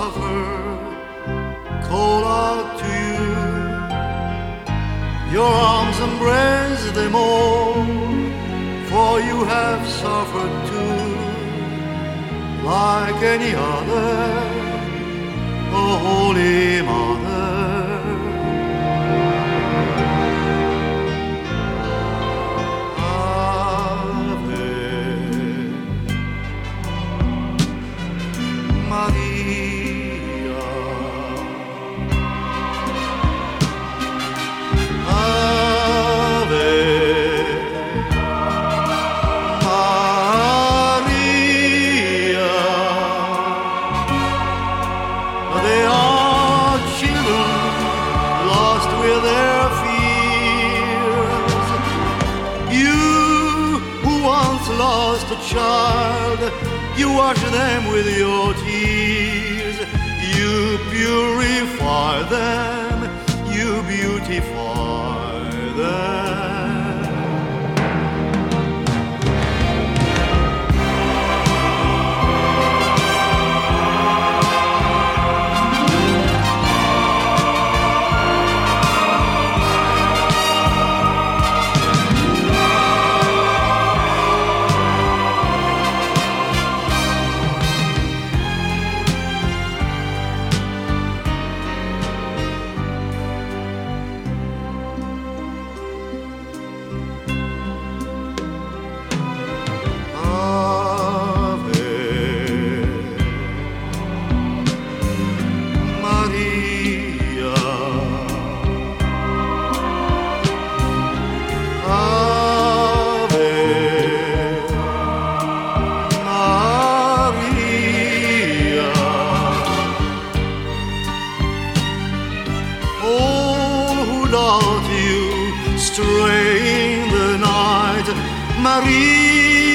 suffer call out to you. Your arms embrace them all, for you have suffered too, like any other, oh Holy Mother. Maria, Ave Maria. They are children lost with their fears. You who once lost a child, you wash them with your tears. You purify them, you beautify them. Stray in the night, Maria.